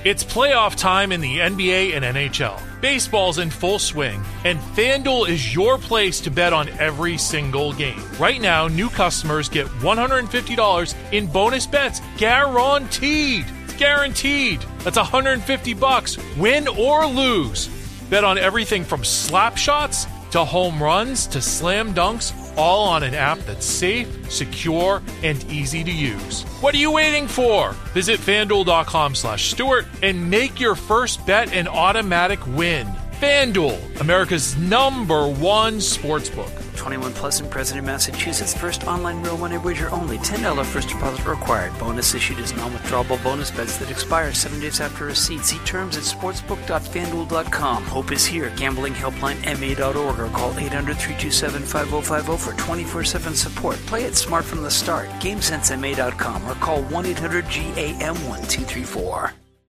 It's playoff time in the NBA and NHL. Baseball's in full swing, and FanDuel is your place to bet on every single game. Right now, new customers get $150 in bonus bets guaranteed. It's guaranteed. That's $150, win or lose. Bet on everything from slap shots to home runs to slam dunks, all on an app that's safe, secure, and easy to use. What are you waiting for? Visit FanDuel.com/Stewart and make your first bet an automatic win. FanDuel, America's #1 sportsbook. 21 plus and present in Massachusetts. First online real money wager only. $10 first deposit required. Bonus issued as non-withdrawable bonus bets that expire 7 days after receipt. See terms at sportsbook.fanduel.com. Hope is here. Gambling helpline MA.org or call 800-327-5050 for 24/7 support. Play it smart from the start. GameSenseMA.com or call 1-800-GAM-1234.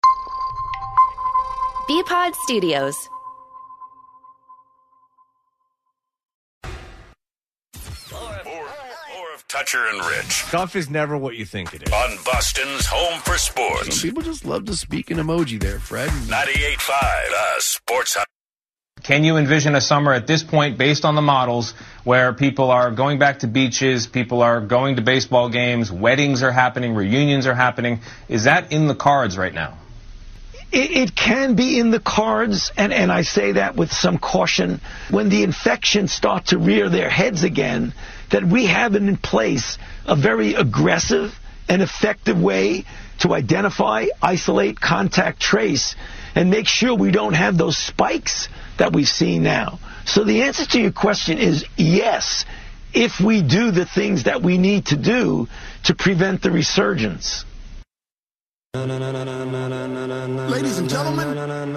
BPod Studios. Toucher and Rich. Stuff is never what you think it is. On Boston's Home for Sports. Some people just love to speak in emoji there, Fred. 98.5, Sports Hub. Can you envision a summer at this point, based on the models, where people are going back to beaches, people are going to baseball games, weddings are happening, reunions are happening? Is that in the cards right now? It can be in the cards, and I say that with some caution. When the infections start to rear their heads again, that we have in place a very aggressive and effective way to identify, isolate, contact trace, and make sure we don't have those spikes that we've seen now. So the answer to your question is yes, if we do the things that we need to do to prevent the resurgence. Ladies and gentlemen,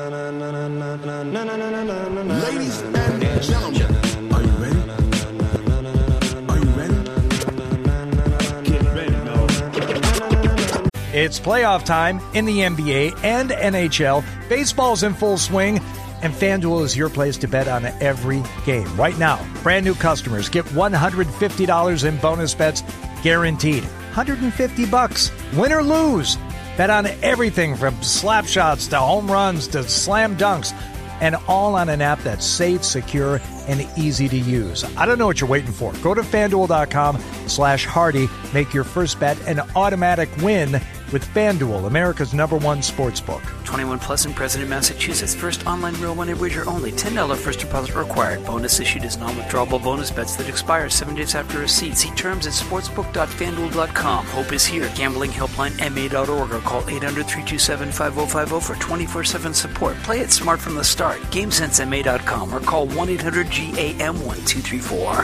ladies and gentlemen, are you ready? Are you ready? Get ready, no. It's playoff time in the NBA and NHL. Baseball's in full swing, and FanDuel is your place to bet on every game. Right now, brand new customers get $150 in bonus bets guaranteed. $150, win or lose. Bet on everything from slap shots to home runs to slam dunks, and all on an app that's safe, secure, and easy to use. I don't know what you're waiting for. Go to FanDuel.com/Hardy. Make your first bet an automatic win with FanDuel, America's #1 sportsbook. 21 plus and present in Massachusetts. First online real money wager only. $10 first deposit required. Bonus issued as non-withdrawable bonus bets that expire 7 days after receipt. See terms at sportsbook.fanduel.com. Hope is here. Gambling helpline MA.org or call 800-327-5050 for 24/7 support. Play it smart from the start. GameSenseMA.com or call 1-800-GAM-1234.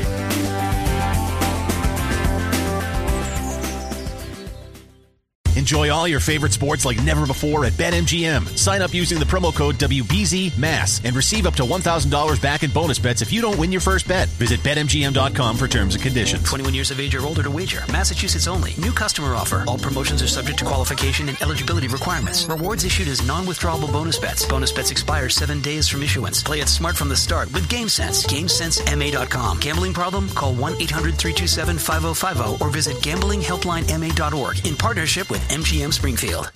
Enjoy all your favorite sports like never before at BetMGM. Sign up using the promo code WBZMASS and receive up to $1,000 back in bonus bets if you don't win your first bet. Visit BetMGM.com for terms and conditions. 21 years of age or older to wager. Massachusetts only. New customer offer. All promotions are subject to qualification and eligibility requirements. Rewards issued as non-withdrawable bonus bets. Bonus bets expire 7 days from issuance. Play it smart from the start with GameSense. GameSenseMA.com. Gambling problem? Call 1-800-327-5050 or visit gamblinghelplinema.org in partnership with MGM Springfield.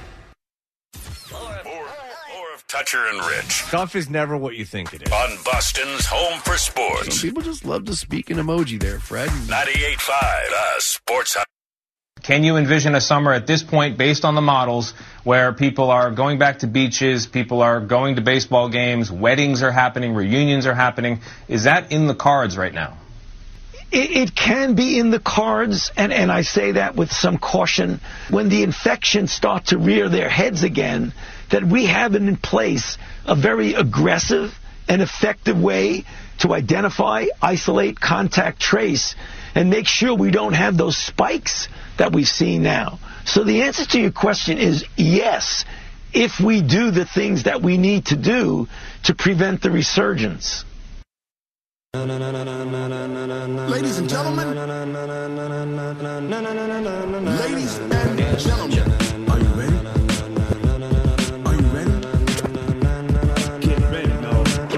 More of Toucher and Rich. Stuff is never what you think it is. On Boston's Home for Sports. Some people just love to speak in emoji there, Fred. 98.5, Sports Hub. Can you envision a summer at this point, based on the models, where people are going back to beaches, people are going to baseball games, weddings are happening, reunions are happening? Is that in the cards right now? It can be in the cards, and I say that with some caution. When the infections start to rear their heads again, that we have in place a very aggressive and effective way to identify, isolate, contact trace, and make sure we don't have those spikes that we've seen now. So the answer to your question is yes, if we do the things that we need to do to prevent the resurgence. Ladies and gentlemen, ladies and gentlemen, are you ready? Are you ready? Get ready, no.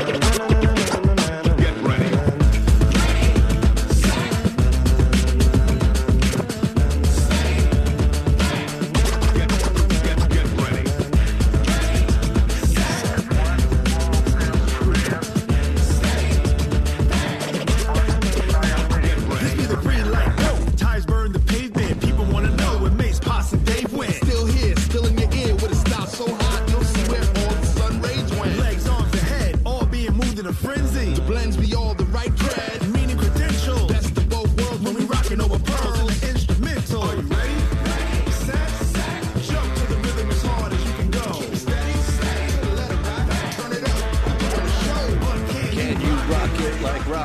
Get ready. Get ready.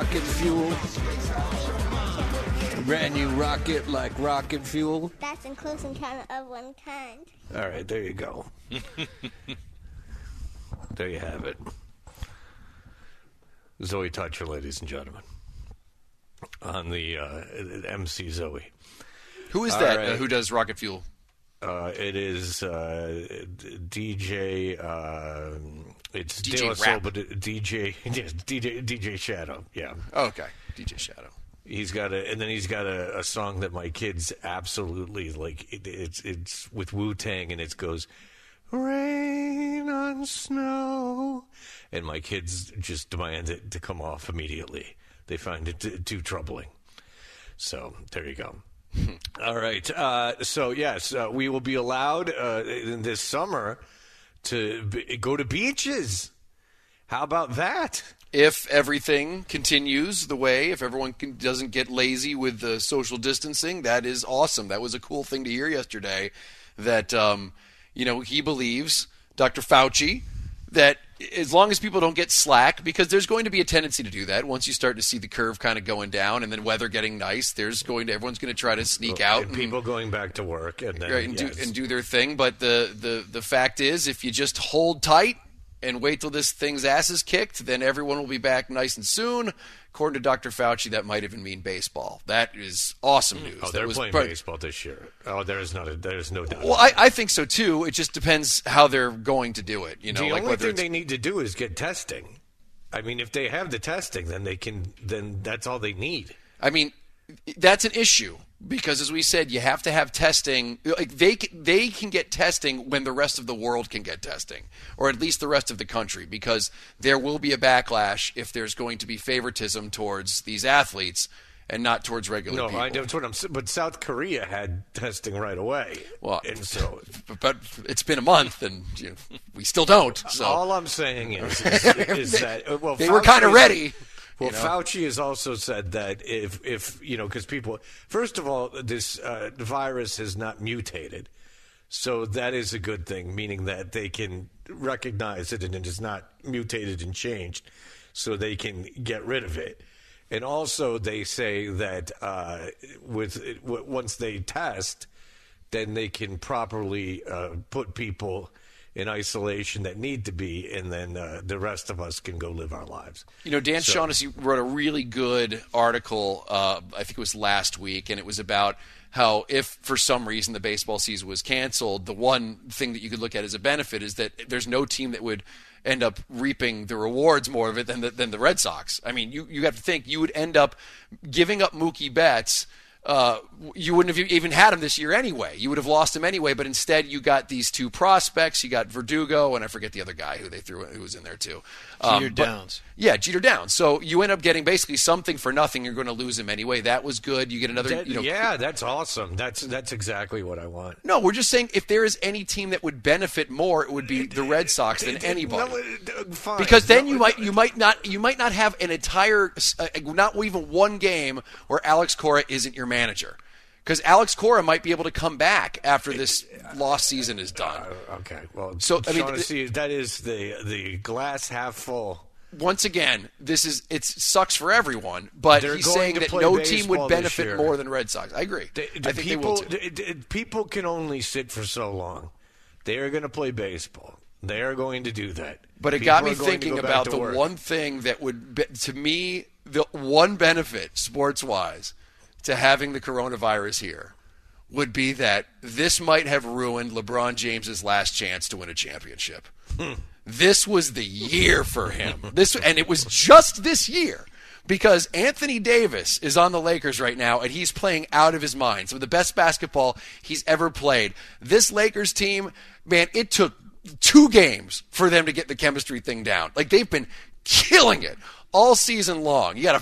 rocket fuel. Brand new rocket like rocket fuel. That's in Close Encounter of One Kind. All right, there you go. There you have it. Zoe Toucher, ladies and gentlemen, on the MC Zoe. Who is that? Right. Who does rocket fuel? It is DJ. It's DJ De La Soul, Rap. but DJ Shadow. Yeah. Oh, okay, DJ Shadow. He's got a song that my kids absolutely like. It's with Wu-Tang, and it goes, rain on snow, and my kids just demand it to come off immediately. They find it too troubling. So there you go. All right. So yes, we will be allowed in this summer to go to beaches. How about that? If everything continues the way, if everyone doesn't get lazy with the social distancing, that is awesome. That was a cool thing to hear yesterday. That he believes, Dr. Fauci, that as long as people don't get slack, because there's going to be a tendency to do that once you start to see the curve kind of going down and then weather getting nice, everyone's going to try to sneak out. And people going back to work and then, and do their thing. But the fact is, if you just hold tight and wait till this thing's ass is kicked, then everyone will be back nice and soon. According to Dr. Fauci, that might even mean baseball. That is awesome news. Oh, they're playing baseball this year. Oh, there's no doubt. Well, I think so too. It just depends how they're going to do it. The only thing they need to do is get testing. I mean, if they have the testing, then that's all they need. I mean, that's an issue because, as we said, you have to have testing. Like they can get testing when the rest of the world can get testing, or at least the rest of the country, because there will be a backlash if there's going to be favoritism towards these athletes and not towards regular people. That's what I'm saying. But South Korea had testing right away. Well, and so, but it's been a month, and we still don't. So all I'm saying is that they were kind of ready. Well, Fauci has also said that if because people, first of all, this virus has not mutated, so that is a good thing, meaning that they can recognize it and it is not mutated and changed, so they can get rid of it. And also, they say that once they test, then they can properly put people in isolation that need to be, and then the rest of us can go live our lives. Dan Shaughnessy wrote a really good article, I think it was last week, and it was about how if for some reason the baseball season was canceled, the one thing that you could look at as a benefit is that there's no team that would end up reaping the rewards more of it than the Red Sox. I mean, you have to think you would end up giving up Mookie Betts. You wouldn't have even had him this year anyway. You would have lost him anyway, but instead you got these two prospects. You got Verdugo, and I forget the other guy who they threw who was in there too. Jeter Downs. Yeah, Jeter Downs. So you end up getting basically something for nothing. You're going to lose him anyway. That was good. You get another. Yeah, that's awesome. That's exactly what I want. No, we're just saying if there is any team that would benefit more, it would be the Red Sox than anybody. Fine. Because then you might not have an entire not even one game where Alex Cora isn't your manager. Because Alex Cora might be able to come back after this lost season is done. Okay, well, so that is the glass half full. Once again, it sucks for everyone, but he's saying that no team would benefit more than Red Sox. I agree. I think they will too. People can only sit for so long. They are going to play baseball. They are going to do that. But it got me thinking about the one thing that would, to me, the one benefit sports-wise to having the coronavirus here would be that this might have ruined LeBron James's last chance to win a championship. This was the year for him. And it was just this year, because Anthony Davis is on the Lakers right now, and he's playing out of his mind. Some of the best basketball he's ever played. This Lakers team, man, it took 2 games for them to get the chemistry thing down. Like, they've been killing it all season long. You got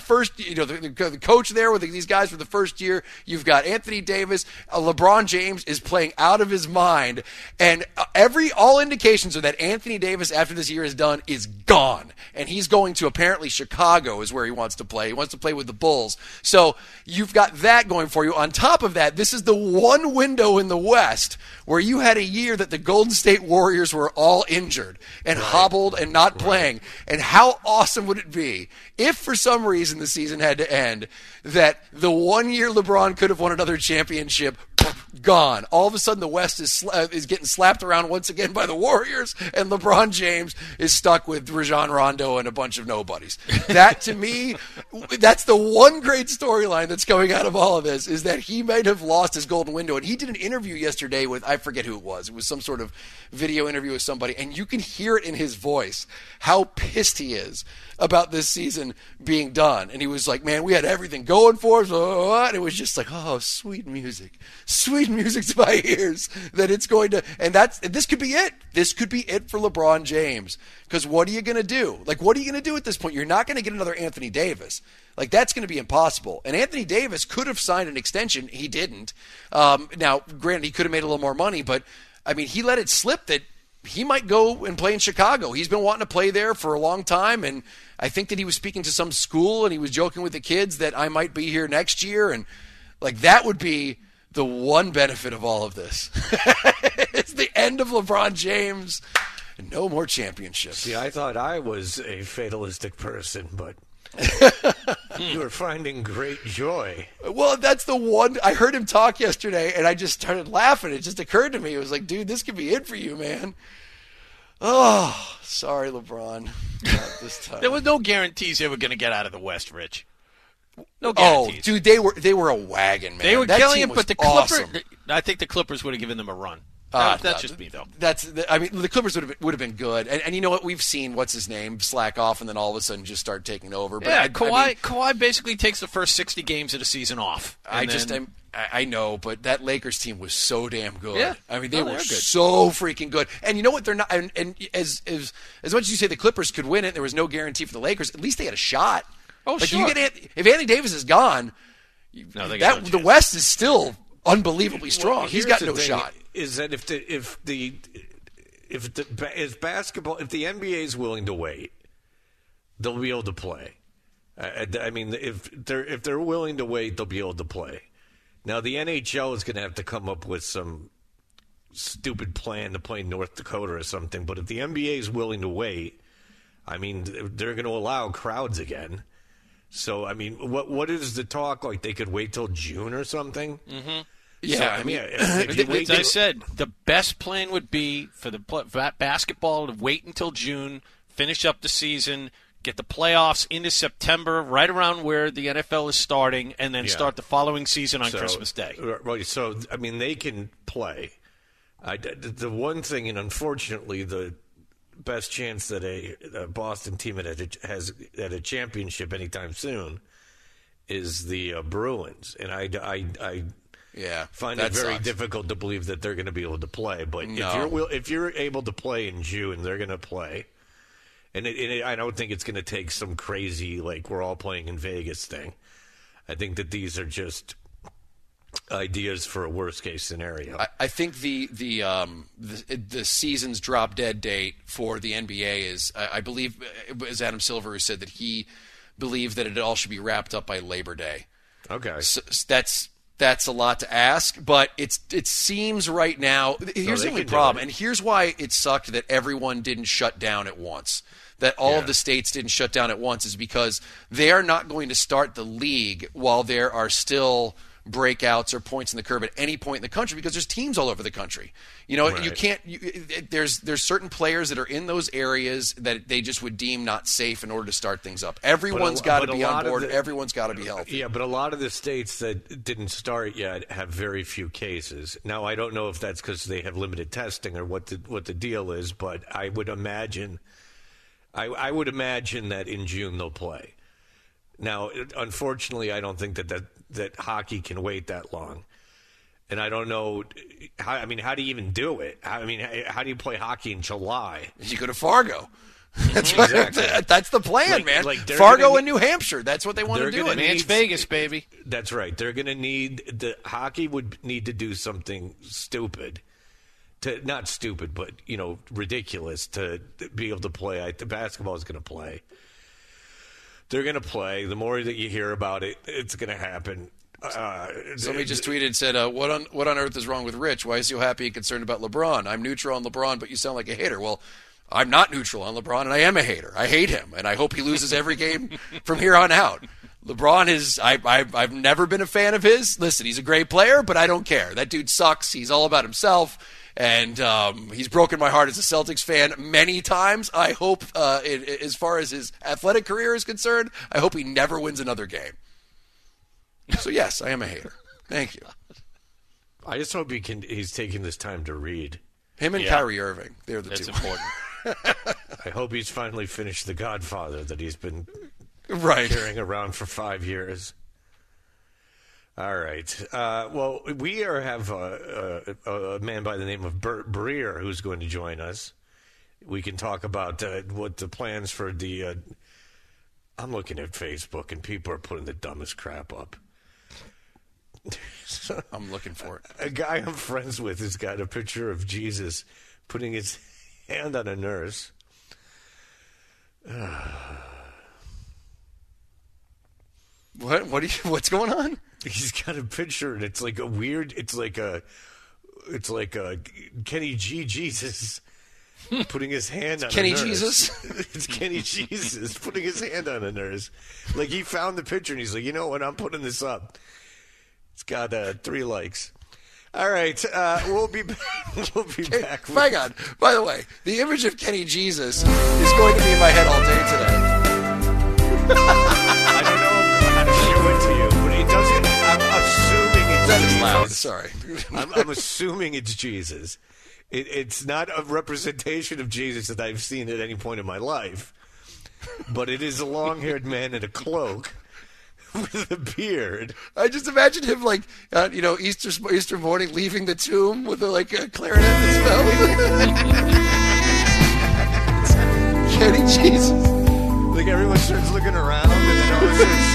the coach there with these guys for the first year. You've got Anthony Davis. LeBron James is playing out of his mind, and all indications are that Anthony Davis, after this year is done, is gone, and he's going to apparently Chicago is where he wants to play. He wants to play with the Bulls. So you've got that going for you. On top of that, this is the one window in the West where you had a year that the Golden State Warriors were all injured and hobbled and not playing. And how awesome would it be me, if for some reason the season had to end, that the 1 year LeBron could have won another championship, gone. All of a sudden, the West is getting slapped around once again by the Warriors, and LeBron James is stuck with Rajon Rondo and a bunch of nobodies. That, to me, that's the one great storyline that's coming out of all of this, is that he might have lost his golden window. And he did an interview yesterday with, I forget who it was. It was some sort of video interview with somebody, and you can hear it in his voice how pissed he is about this season being done. And he was like, man, we had everything going for us. And it was just like, oh, sweet music to my ears, that it's going to, and this could be it. This could be it for LeBron James. Because what are you going to do? Like, what are you going to do at this point? You're not going to get another Anthony Davis. Like, that's going to be impossible. And Anthony Davis could have signed an extension. He didn't. Now, granted, he could have made a little more money, but, I mean, he let it slip that he might go and play in Chicago. He's been wanting to play there for a long time, and I think that he was speaking to some school, and he was joking with the kids that I might be here next year, and, like, that would be the one benefit of all of this. It's the end of LeBron James. No more championships. See, I thought I was a fatalistic person, but you were finding great joy. Well, that's the one. I heard him talk yesterday, and I just started laughing. It just occurred to me. It was like, dude, this could be it for you, man. Oh, sorry, LeBron. Not this time. There was no guarantees they were going to get out of the West, Rich. No guarantees. Oh, dude, they were a wagon, man. They were that killing team it, but the awesome. Clippers. I think the Clippers would have given them a run. That's just me, though. I mean, the Clippers would have been good, and you know what? We've seen what's his name slack off, and then all of a sudden just start taking over. But yeah, Kawhi basically takes the first 60 games of the season off. I know, but that Lakers team was so damn good. Yeah. I mean, they were so freaking good. And you know what? They're not. And as much as you say the Clippers could win it, there was no guarantee for the Lakers. At least they had a shot. Oh, like, sure. If Anthony Davis is gone, the West is still unbelievably strong. Well, he's got no shot. Is that if the NBA is willing to wait, they'll be able to play. I mean, if they're willing to wait, they'll be able to play. Now the NHL is going to have to come up with some stupid plan to play North Dakota or something. But if the NBA is willing to wait, I mean, they're going to allow crowds again. So I mean, what is the talk? Like they could wait till June or something? Mm-hmm. Yeah, so, I mean, as I said, the best plan would be for basketball to wait until June, finish up the season, get the playoffs into September, right around where the NFL is starting, and then start the following season on Christmas Day. Right. So, I mean, they can play. The one thing, and unfortunately, the best chance that a Boston team has at a championship anytime soon is the Bruins, and I find it very difficult to believe that they're going to be able to play. But if you're able to play in June, they're going to play. And I don't think it's going to take some crazy, like, we're all playing in Vegas thing. I think that these are just ideas for a worst-case scenario. I think the season's drop-dead date for the NBA is, I believe, it was Adam Silver who said that he believed that it all should be wrapped up by Labor Day. Okay. So that's a lot to ask, but it seems right now. Here's the only problem, and here's why it sucked that everyone didn't shut down at once. That all of the states didn't shut down at once is because they are not going to start the league while there are still breakouts or points in the curve at any point in the country, because there's teams all over the country. You know, you can't. There's certain players that are in those areas that they just would deem not safe in order to start things up. Everyone's got to be on board. Everyone's got to be healthy. Yeah, but a lot of the states that didn't start yet have very few cases. Now, I don't know if that's because they have limited testing or what the deal is, but I would imagine. I would imagine that in June they'll play. Now, unfortunately, I don't think that hockey can wait that long. And I don't know, how do you even do it? How do you play hockey in July? You go to Fargo. That's the plan, man. Fargo and New Hampshire. That's what they want to do. It's Vegas, baby. That's right. They're going to need hockey would need to do something stupid. Not stupid, but ridiculous to be able to play. The basketball is going to play. They're going to play. The more that you hear about it, it's going to happen. Somebody just tweeted and said, what on earth is wrong with Rich? Why is he so happy and concerned about LeBron? I'm neutral on LeBron, but you sound like a hater. Well, I'm not neutral on LeBron, and I am a hater. I hate him, and I hope he loses every game from here on out. LeBron is, I've never been a fan of his. Listen, he's a great player, but I don't care. That dude sucks. He's all about himself, and he's broken my heart as a Celtics fan many times. I hope, as far as his athletic career is concerned, I hope he never wins another game. So, yes, I am a hater. Thank you. I just hope he's taking this time to read. Him and Kyrie Irving, they're the two. That's important. I hope he's finally finished The Godfather that he's been carrying around for 5 years. All right. Well, we have a man by the name of Bert Breer who's going to join us. We can talk about what the plans for the I'm looking at Facebook, and people are putting the dumbest crap up. I'm looking for it. A guy I'm friends with has got a picture of Jesus putting his hand on a nurse. What's going on? He's got a picture, and it's like a weird. It's like a Kenny G. Jesus putting his hand on Kenny a nurse. Jesus? It's Kenny Jesus putting his hand on a nurse. Like, he found the picture, and he's like, you know what? I'm putting this up. It's got 3 likes. All right, we'll be back. Hang on. By the way, the image of Kenny Jesus is going to be in my head all day today. I don't know how to show it to you, but it doesn't. I'm assuming it's That is Jesus. loud. Sorry. I'm assuming it's Jesus. It's not a representation of Jesus that I've seen at any point in my life, but it is a long-haired man in a cloak with a beard. I just imagine him like, Easter morning leaving the tomb with a clarinet in his mouth. Kenny Jesus. Like, everyone starts looking around, and then all of a sudden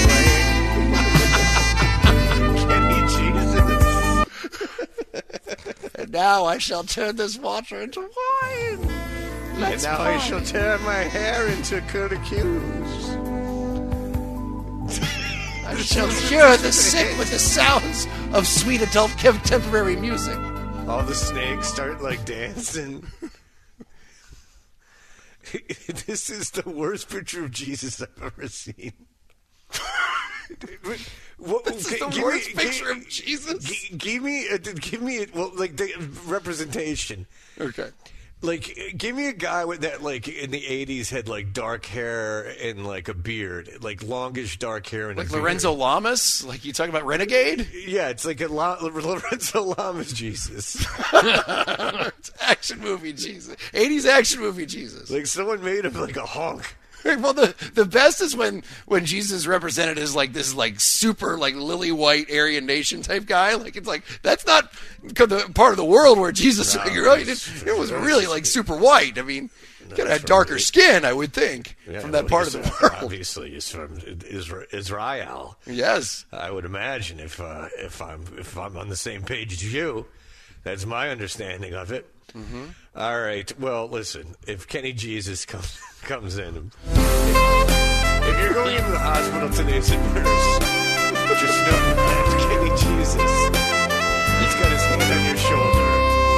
starts swaying. Kenny Jesus. And now I shall turn this water into wine. And now I shall turn my hair into curlicues. I shall cure the sick with the sounds of sweet adult contemporary music. All the snakes start dancing. This is the worst picture of Jesus I've ever seen. This is the worst picture of Jesus. Give me the representation. Okay. Give me a guy with that, in the 80s had, lack hair and, a beard. Longish dark hair and a beard. Lorenzo Lamas? You talking about Renegade? Yeah, it's like a Lorenzo Lamas Jesus. It's action movie Jesus. 80s action movie Jesus. Someone made him a hunk. Well, the best is when Jesus is represented as this super lily white Aryan nation type guy. That's not the part of the world where Jesus. No, it was really super white. I mean, you gotta have darker skin, I would think, from that part of the world. Obviously, he's from Israel. Yes, I would imagine if I'm on the same page as you, that's my understanding of it. Mm-hmm. All right. Well, listen. If Kenny Jesus comes in, if you're going into the hospital today as a nurse, just know that Kenny Jesus, he's got his hand on your shoulder.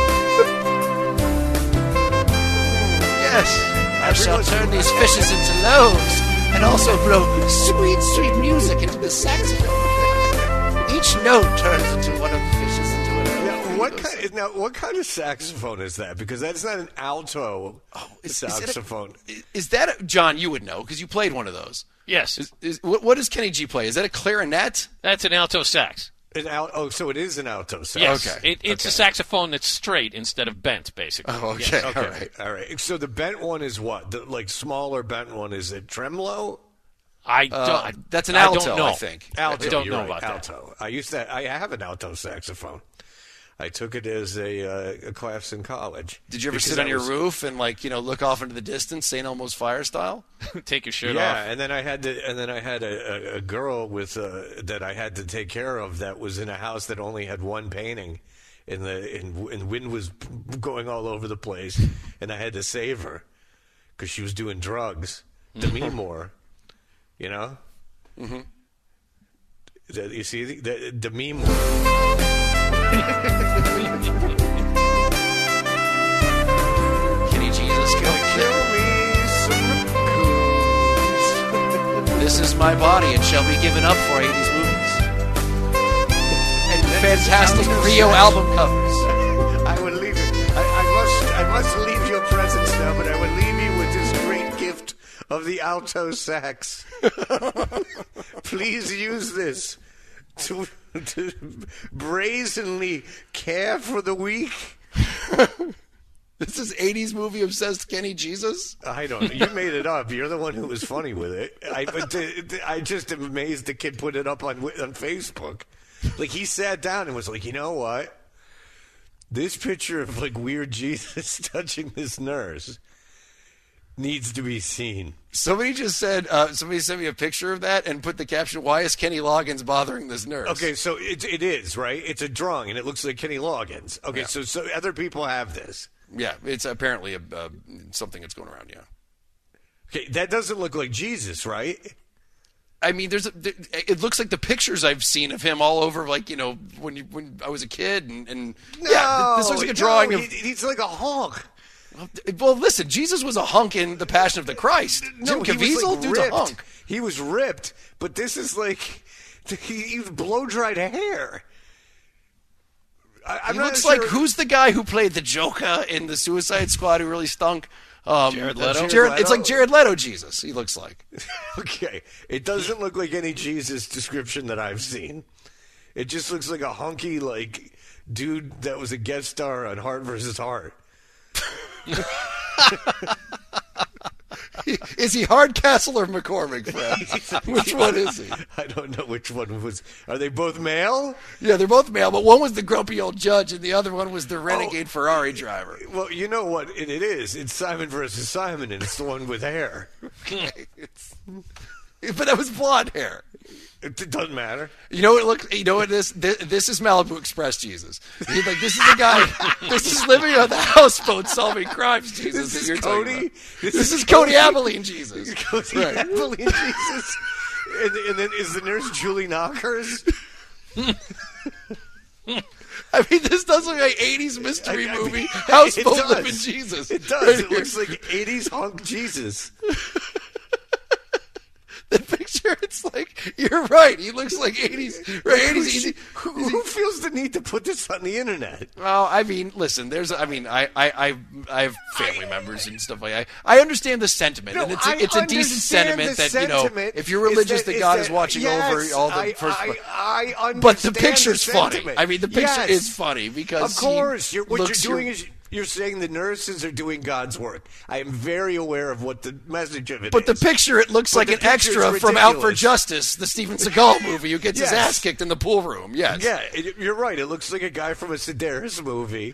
Yes, I shall turn these fishes into loaves, and also blow sweet, sweet music into the saxophone. Each note turns into one of the fishes into an loaf. What kind of saxophone is that? Because that's not an alto saxophone. Is that John? You would know because you played one of those. Yes. What does Kenny G play? Is that a clarinet? That's an alto sax. So it is an alto sax. Yes. Okay. It's a saxophone that's straight instead of bent, basically. Oh, okay. Yes. Okay. All right. So the bent one is what? The smaller bent one, is it tremolo? That's an alto, I don't know. I think. Alto. I don't You're know right. about alto. I have an alto saxophone. I took it as a class in college. Did you ever sit on your roof and look off into the distance, St. Elmo's Fire style? Take your shirt off. Yeah, and then I had a girl with that I had to take care of that was in a house that only had one painting, and wind was going all over the place, and I had to save her because she was doing drugs. Demi Moore, you know. Mm-hmm. You see the Demi Moore. Kenny Jesus, my body and shall be given up for 80s movies. And fantastic Rio album covers. I would leave it. I must leave your presence now, but I would leave you with this great gift of the alto sax. Please use this to brazenly care for the weak. This is 80s movie obsessed Kenny Jesus? I don't know. You made it up. You're the one who was funny with it. I just am amazed the kid put it up on Facebook. Like, he sat down and was like, you know what? This picture of, like, weird Jesus touching this nurse needs to be seen. Somebody just said, somebody sent me a picture of that and put the caption, why is Kenny Loggins bothering this nurse? Okay, so it is, right? It's a drawing, and it looks like Kenny Loggins. Okay, Yeah. so other people have this. Yeah, it's apparently something that's going around, yeah. Okay, that doesn't look like Jesus, right? I mean, it looks like the pictures I've seen of him all over, like, you know, when I was a kid, and yeah, this looks like a drawing of... He's like a hunk. Well, listen, Jesus was a hunk in The Passion of the Christ. No, Jim he was Caviezel, like dude's ripped. a hunk. He was ripped, but this is like he's blow-dried hair. I'm He not looks sure. like, who's the guy who played the Joker in the Suicide Squad who really stunk? Jared Leto? It's like Jared Leto Jesus, he looks like. Okay, it doesn't look like any Jesus description that I've seen. It just looks like a hunky, like, dude that was a guest star on Heart vs. Heart. Is he Hardcastle or McCormick, Fred? Which one is he? I don't know which one was. Are they both male? Yeah, they're both male, but one was the grumpy old judge and the other one was the renegade Ferrari driver. Well, you know what it is. It's Simon versus Simon, and it's the one with hair. But that was blonde hair. It doesn't matter. You know what? Look, you know what? This is Malibu Express Jesus. He's like, this is the guy. This is living on the houseboat solving crimes Jesus. This that is you're Cody. talking about. This is Cody Abilene Jesus. Cody Right. Abilene Jesus. And then is the nurse Julie Knockers? I mean, this does look like 80s mystery movie. Houseboat living Jesus. It does. Right It here. looks like 80s hunk Jesus. The picture, it's like, you're right. He looks like 80s. Right, 80s. Who feels the need to put this on the internet? Well, I mean, listen. I have family members and stuff like that. I understand the sentiment, No, and I it's a decent understand sentiment the that, you know, sentiment if you're religious, that God is watching over all the first. I understand But the picture's the funny. sentiment. I mean, the picture Yes. is funny because of course, he what you're looks doing is you're saying the nurses are doing God's work. I am very aware of what the message of it But is. the picture, it looks But like the an picture is extra from Out for ridiculous. Justice, the Steven Seagal movie, who gets his Yes. ass kicked in the pool room. Yes. Yeah, you're right. It looks like a guy from a Sedaris movie.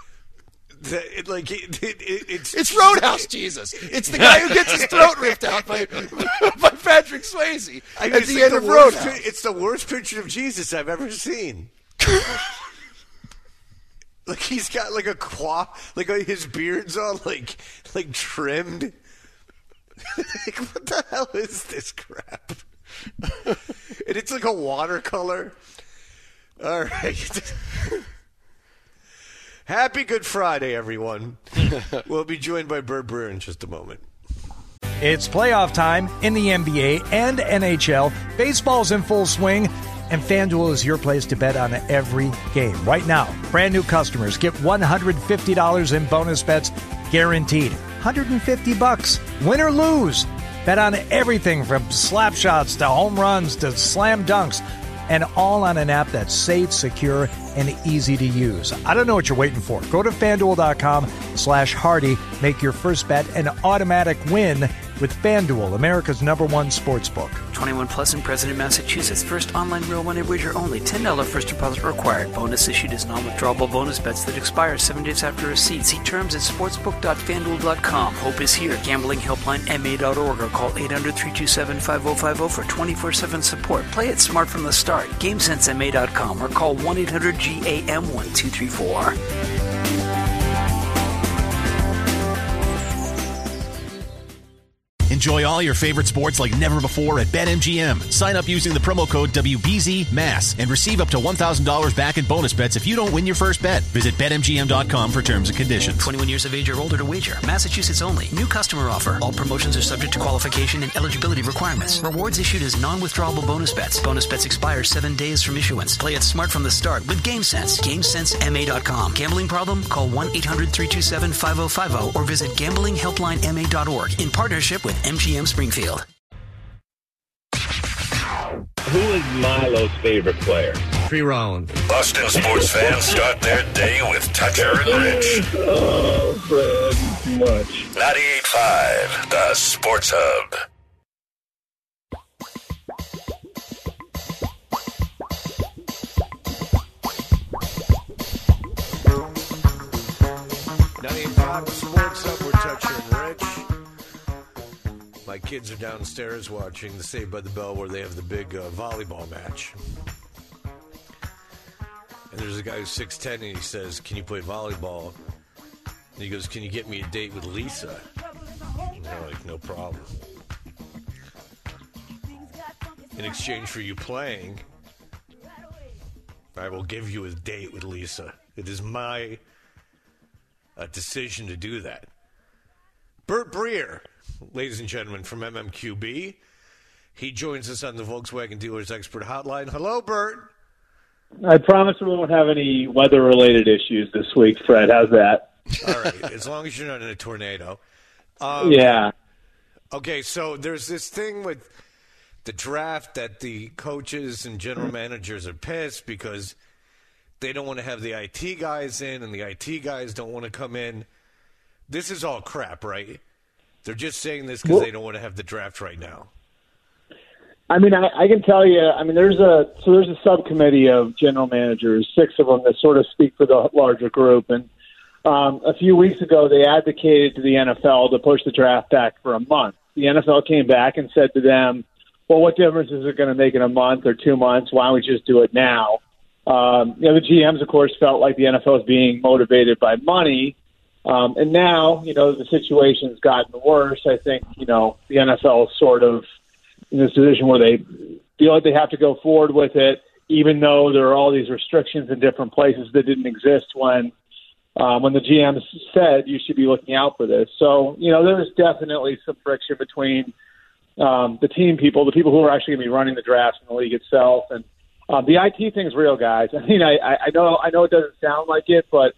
It's Roadhouse Jesus. It's the guy who gets his throat ripped out by Patrick Swayze I mean, at it's the like end the of worst Roadhouse. It's the worst picture of Jesus I've ever seen. Like he's got like a like his beard's all like trimmed. Like, what the hell is this crap? And it's like a watercolor. All right. Happy Good Friday, everyone. We'll be joined by Bert Brewer in just a moment. It's playoff time in the NBA and NHL. Baseball's in full swing, and FanDuel is your place to bet on every game. Right now, brand new customers get $150 in bonus bets guaranteed. $150, win or lose. Bet on everything from slap shots to home runs to slam dunks, and all on an app that's safe, secure, and easy to use. I don't know what you're waiting for. Go to FanDuel.com/Hardy. Make your first bet an automatic win with FanDuel, America's #1 sportsbook. 21 plus in President, Massachusetts. First online real money wager only. $10 first deposit required. Bonus issued as non-withdrawable bonus bets that expire 7 days after receipt. See terms at sportsbook.fanduel.com. Hope is here. Gambling helpline MA.org or call 800-327-5050 for 24/7 support. Play it smart from the start. GameSenseMA.com or call 1-800-GAM-1234. Enjoy all your favorite sports like never before at BetMGM. Sign up using the promo code WBZMASS and receive up to $1,000 back in bonus bets if you don't win your first bet. Visit BetMGM.com for terms and conditions. 21 years of age or older to wager. Massachusetts only. New customer offer. All promotions are subject to qualification and eligibility requirements. Rewards issued as non-withdrawable bonus bets. Bonus bets expire 7 days from issuance. Play it smart from the start with GameSense. GameSenseMA.com. Gambling problem? Call 1-800-327-5050 or visit gamblinghelplinema.org in partnership with MGM Springfield. Who is Milo's favorite player? Free Rollins. Boston sports fans start their day with Toucher and Rich. Oh, Fred, too much. 98.5, the Sports Hub. Sports Hub, we're Toucher and Rich. My kids are downstairs watching the Saved by the Bell where they have the big volleyball match. And there's a guy who's 6'10", and he says, "Can you play volleyball?" And he goes, "Can you get me a date with Lisa?" And they're like, "No problem. In exchange for you playing, I will give you a date with Lisa. It is my decision to do that." Bert Breer, ladies and gentlemen, from MMQB. He joins us on the Volkswagen Dealers Expert Hotline. Hello, Bert. I promise we won't have any weather-related issues this week, Fred. How's that? All right, as long as you're not in a tornado. Yeah. Okay, so there's this thing with the draft that the coaches and general managers are pissed because they don't want to have the IT guys in, and the IT guys don't want to come in. This is all crap, right? They're just saying this because they don't want to have the draft right now. I mean, I can tell you, I mean, there's a subcommittee of general managers, 6 of them that sort of speak for the larger group. And a few weeks ago, they advocated to the NFL to push the draft back for a month. The NFL came back and said to them, well, what difference is it going to make in a month or 2 months? Why don't we just do it now? The GMs, of course, felt like the NFL is being motivated by money. And now, the situation's gotten worse. I think, the NFL is sort of in this position where they feel like they have to go forward with it, even though there are all these restrictions in different places that didn't exist when the GMs said you should be looking out for this. So, there's definitely some friction between the team people, the people who are actually going to be running the drafts in the league itself. And the IT thing's real, guys. I mean, I know it doesn't sound like it, but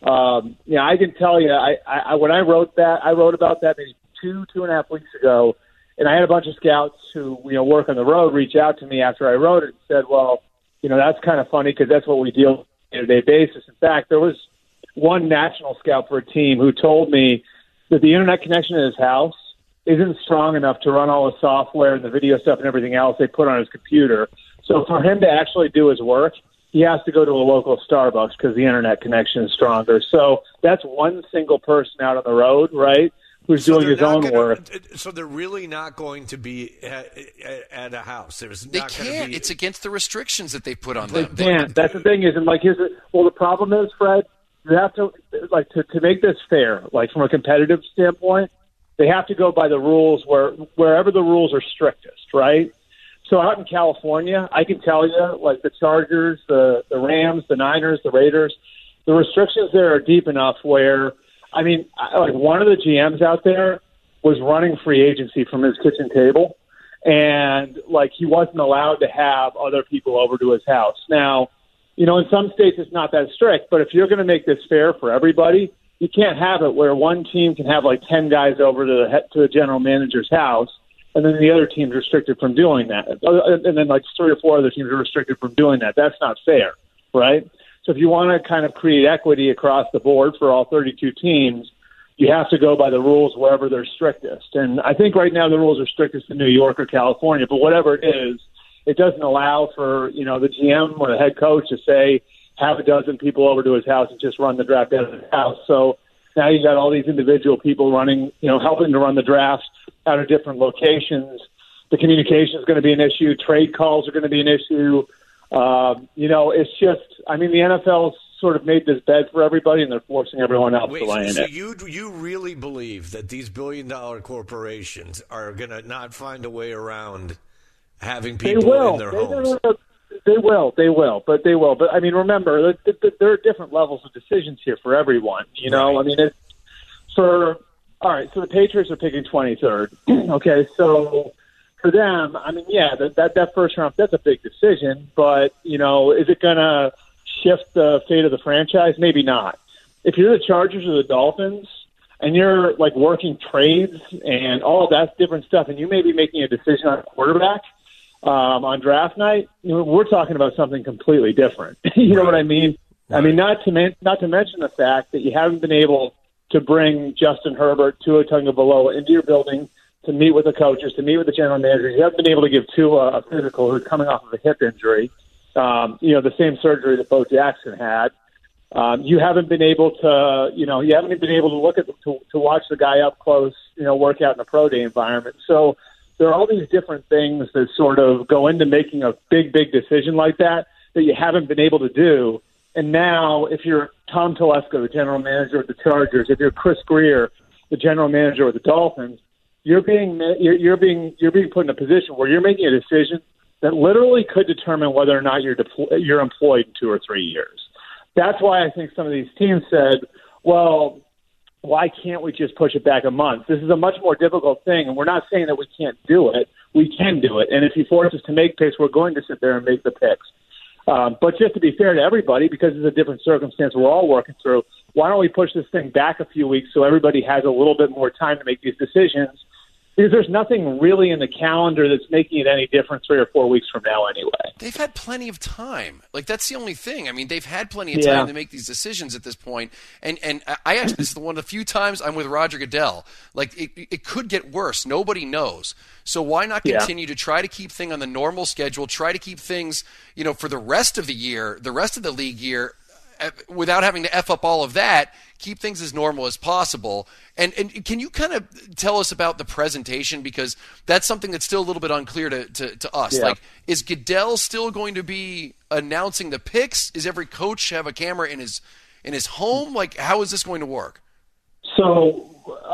I can tell you, when I wrote about that maybe 2.5 weeks ago, and I had a bunch of scouts who work on the road reach out to me after I wrote it and said, well, that's kind of funny because that's what we deal with on a day-to-day basis. In fact, there was one national scout for a team who told me that the internet connection in his house isn't strong enough to run all the software and the video stuff and everything else they put on his computer. So for him to actually do his work, he has to go to a local Starbucks because the internet connection is stronger. So that's one single person out on the road, right, who's doing his own work. So they're really not going to be at a house. They can't. It's against the restrictions that they put on They them. can't. That's the thing is, and the problem is, Fred, you have to to make this fair, from a competitive standpoint, they have to go by the rules wherever the rules are strictest, right? So out in California, I can tell you, the Chargers, the Rams, the Niners, the Raiders, the restrictions there are deep enough where, one of the GMs out there was running free agency from his kitchen table, and, he wasn't allowed to have other people over to his house. Now, in some states it's not that strict, but if you're going to make this fair for everybody, you can't have it where one team can have, 10 guys over to the general manager's house, and then the other team's restricted from doing that. And then 3 or 4 other teams are restricted from doing that. That's not fair, right? So if you want to kind of create equity across the board for all 32 teams, you have to go by the rules wherever they're strictest. And I think right now the rules are strictest in New York or California, but whatever it is, it doesn't allow for, the GM or the head coach to say, have a dozen people over to his house and just run the draft out of his house. So now you got all these individual people running, helping to run the drafts out of different locations. The communication is going to be an issue. Trade calls are going to be an issue. It's just, the NFL's sort of made this bed for everybody, and they're forcing everyone else to lay in it. You really believe that these billion-dollar corporations are going to not find a way around having people in their homes? They will. But I mean, remember, there are different levels of decisions here for everyone. You know, I mean, all right. So the Patriots are picking 23rd. Okay, so for them, I mean, yeah, that first round, that's a big decision. But you know, is it going to shift the fate of the franchise? Maybe not. If you're the Chargers or the Dolphins, and you're like working trades and all of that different stuff, and you may be making a decision on a quarterback on draft night, you know, we're talking about something completely different. You know what I mean? Right. I mean, not to mention the fact that you haven't been able to bring Justin Herbert, Tua Tagovailoa into your building to meet with the coaches, to meet with the general manager. You haven't been able to give Tua a physical who's coming off of a hip injury, you know, the same surgery that Bo Jackson had. You haven't been able to, you haven't been able to look at to watch the guy up close, you know, work out in a pro day environment. So there are all these different things that sort of go into making a big decision like that you haven't been able to do. And now, if you're Tom Telesco, the general manager of the Chargers, if you're Chris Greer, the general manager of the Dolphins, you're being put in a position where you're making a decision that literally could determine whether or not you're employed in 2 or 3 years. That's why I think some of these teams said, well, why can't we just push it back a month? This is a much more difficult thing, and we're not saying that we can't do it. We can do it. And if you force us to make picks, we're going to sit there and make the picks. But just to be fair to everybody, because it's a different circumstance we're all working through, why don't we push this thing back a few weeks so everybody has a little bit more time to make these decisions? Because there's nothing really in the calendar that's making it any different 3 or 4 weeks from now anyway. They've had plenty of time. Like, that's the only thing. I mean, they've had plenty of time to make these decisions at this point. And I actually, this is one of the few times I'm with Roger Goodell. Like, it could get worse. Nobody knows. So why not continue to try to keep things on the normal schedule, try to keep things, you know, for the rest of the year, the rest of the league year, without having to F up all of that, keep things as normal as possible. And can you kind of tell us about the presentation? Because that's something that's still a little bit unclear to us. Yeah. Like, is Goodell still going to be announcing the picks? Is every coach have a camera in his home? Like, how is this going to work? So,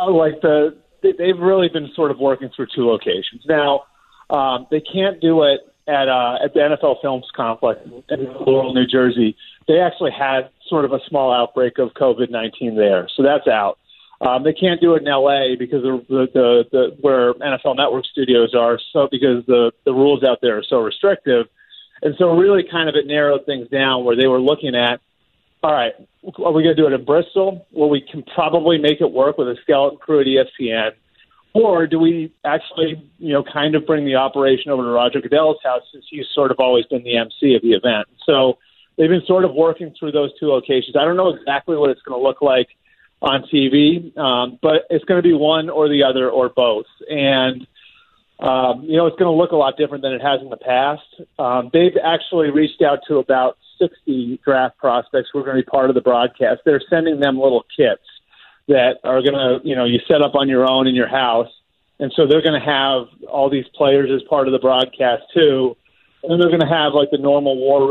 they've really been sort of working through 2 locations. Now, they can't do it at the NFL Films Complex in Laurel, New Jersey. They actually had sort of a small outbreak of COVID-19 there, so that's out. They can't do it in LA because the where NFL Network studios are, so because the rules out there are so restrictive, and so really kind of it narrowed things down where they were looking at, all right, are we going to do it in Bristol, where we can probably make it work with a skeleton crew at ESPN, or do we actually, you know, kind of bring the operation over to Roger Goodell's house since he's sort of always been the MC of the event? So they've been sort of working through those 2 locations. I don't know exactly what it's going to look like on TV, but it's going to be one or the other or both. And, you know, it's going to look a lot different than it has in the past. They've actually reached out to about 60 draft prospects who are going to be part of the broadcast. They're sending them little kits that are going to, you know, you set up on your own in your house. And so they're going to have all these players as part of the broadcast too. And then they're going to have like the normal war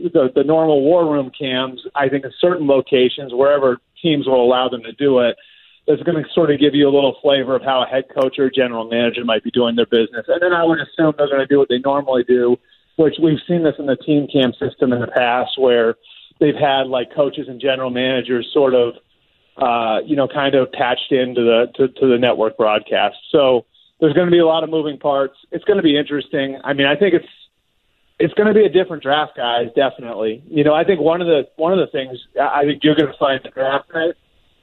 room cams, I think, in certain locations, wherever teams will allow them to do it. That's going to sort of give you a little flavor of how a head coach or a general manager might be doing their business. And then I would assume they're going to do what they normally do, which we've seen this in the team cam system in the past, where they've had like coaches and general managers sort of, you know, kind of patched into the network broadcast. So there's going to be a lot of moving parts. It's going to be interesting. I mean, I think it's going to be a different draft, guys. Definitely. You know, I think one of the things I think you're going to find the draft night,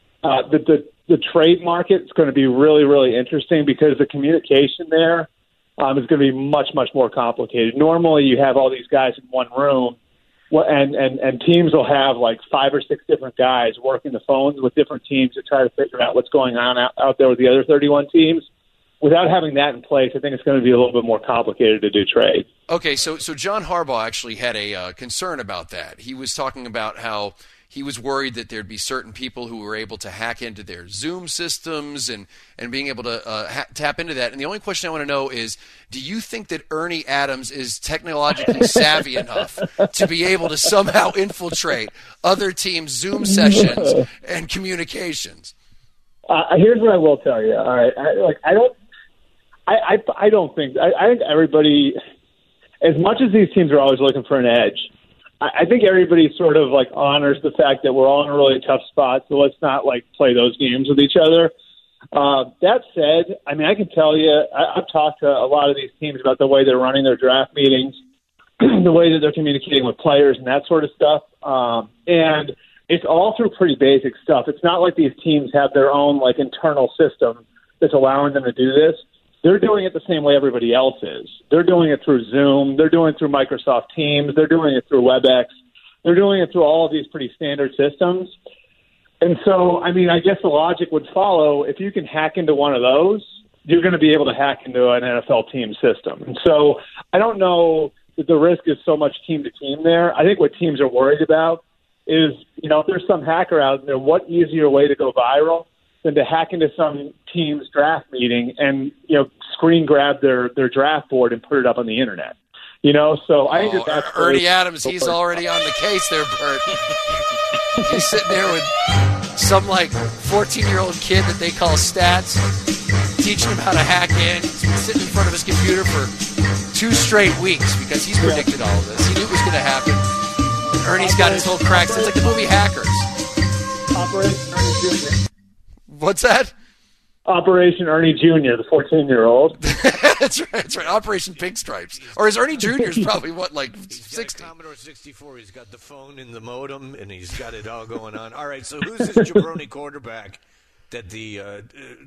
the trade market is going to be really, really interesting because the communication there is going to be much, much more complicated. Normally, you have all these guys in one room, and teams will have like 5 or 6 different guys working the phones with different teams to try to figure out what's going on out there with the other 31 teams. Without having that in place, I think it's going to be a little bit more complicated to do trade. Okay, so John Harbaugh actually had a concern about that. He was talking about how he was worried that there'd be certain people who were able to hack into their Zoom systems and being able to tap into that. And the only question I want to know is, do you think that Ernie Adams is technologically savvy enough to be able to somehow infiltrate other teams' Zoom sessions and communications? Here's what I will tell you. All right, I don't think everybody, as much as these teams are always looking for an edge, I think everybody sort of like honors the fact that we're all in a really tough spot, so let's not like play those games with each other. That said, I mean, I can tell you, I've talked to a lot of these teams about the way they're running their draft meetings, the way that they're communicating with players and that sort of stuff. And it's all through pretty basic stuff. It's not like these teams have their own like internal system that's allowing them to do this. They're doing it the same way everybody else is. They're doing it through Zoom. They're doing it through Microsoft Teams. They're doing it through WebEx. They're doing it through all of these pretty standard systems. And so, I mean, I guess the logic would follow, if you can hack into one of those, you're going to be able to hack into an NFL team system. And so I don't know that the risk is so much team to team there. I think what teams are worried about is, you know, if there's some hacker out there, what easier way to go viral than to hack into some team's draft meeting and, you know, screen grab their draft board and put it up on the internet. You know, so I think that's Ernie Adams, he's already on the case there, Bert. He's sitting there with some, like, 14-year-old kid that they call Stats, teaching him how to hack in. He's been sitting in front of his computer for 2 straight weeks because he's predicted all of this. He knew it was going to happen. And Ernie's got his whole crack. It's like the movie Hackers. Operation Ernie Jr. What's that? Operation Ernie Jr., the 14-year-old. That's right. Operation Pink Stripes. Or is Ernie Jr.'s probably, what, like 60? Commodore 64. He's got the phone in the modem, and he's got it all going on. All right, so who's this jabroni quarterback that the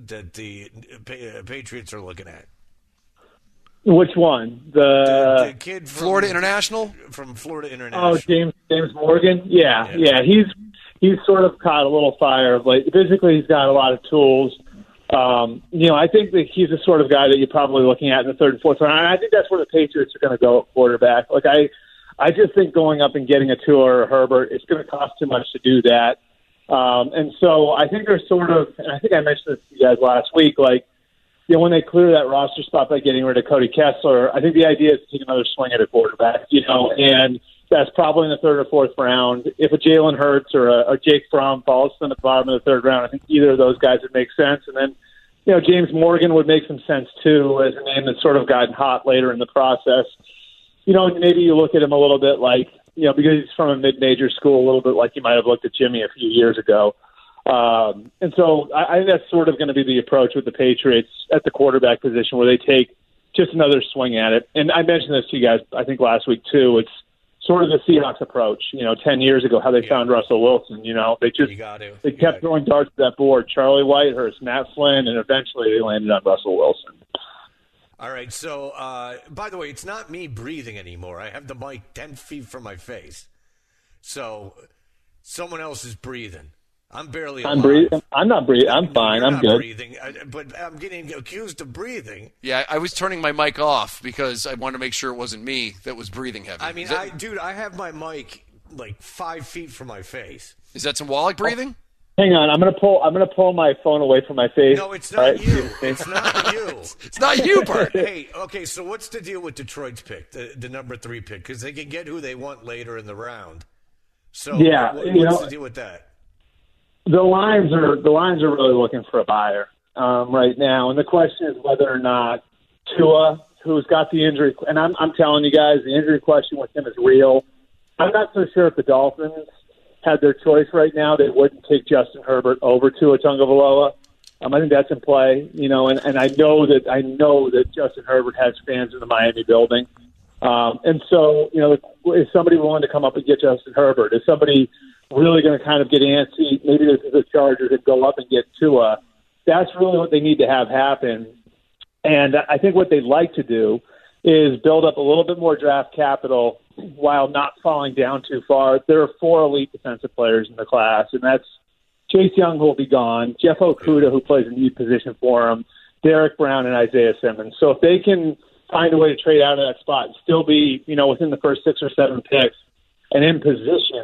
Patriots are looking at? Which one? The kid from Florida International? From Florida International. Oh, James Morgan? Yeah. He's sort of caught a little fire of late. Basically, he's got a lot of tools. You know, I think that he's the sort of guy that you're probably looking at in the 3rd and 4th round. And I think that's where the Patriots are going to go at quarterback. Like, I just think going up and getting a Tua or a Herbert, it's going to cost too much to do that. And so I think there's sort of, and I think I mentioned this to you guys last week, like, you know, when they clear that roster spot by getting rid of Cody Kessler, I think the idea is to take another swing at a quarterback, you know, and that's probably in the 3rd or 4th round. If a Jalen Hurts or a Jake Fromm falls to the bottom of the 3rd round, I think either of those guys would make sense. And then, you know, James Morgan would make some sense, too, as a name that's sort of gotten hot later in the process. You know, maybe you look at him a little bit like, you know, because he's from a mid-major school, a little bit like you might have looked at Jimmy a few years ago. And so I think that's sort of going to be the approach with the Patriots at the quarterback position, where they take just another swing at it. And I mentioned this to you guys, I think, last week, too. It's sort of the Seahawks approach, you know, 10 years ago, how they found Russell Wilson. You know, they kept throwing darts at that board. Charlie Whitehurst, Matt Flynn, and eventually they landed on Russell Wilson. All right, so, by the way, it's not me breathing anymore. I have the mic 10 feet from my face. So someone else is breathing. I'm barely alive. I'm breathing. I'm not breathing. I'm fine. I'm good. Breathing, but I'm getting accused of breathing. Yeah, I was turning my mic off because I wanted to make sure it wasn't me that was breathing heavy. I mean, I have my mic like 5 feet from my face. Is that some Wallach breathing? Hang on, I'm gonna pull my phone away from my face. No, it's not you. It's not you. It's not you, Bert. Hey, okay, so what's the deal with Detroit's pick, the number 3 pick? Because they can get who they want later in the round. So yeah, what's the deal with that? The Lions are really looking for a buyer right now, and the question is whether or not Tua, who's got the injury, and I'm telling you guys, the injury question with him is real. I'm not so sure if the Dolphins had their choice right now, they wouldn't take Justin Herbert over Tua Tagovailoa. I think that's in play, you know, and I know that Justin Herbert has fans in the Miami building, and so, you know, is somebody willing to come up and get Justin Herbert? Is somebody really going to kind of get antsy? Maybe this is a Chargers that go up and get Tua. That's really what they need to have happen. And I think what they'd like to do is build up a little bit more draft capital while not falling down too far. There are 4 elite defensive players in the class, and that's Chase Young, who will be gone, Jeff Okudah, who plays a need position for him, Derek Brown, and Isaiah Simmons. So if they can find a way to trade out of that spot and still be, you know, within the first 6 or 7 picks and in position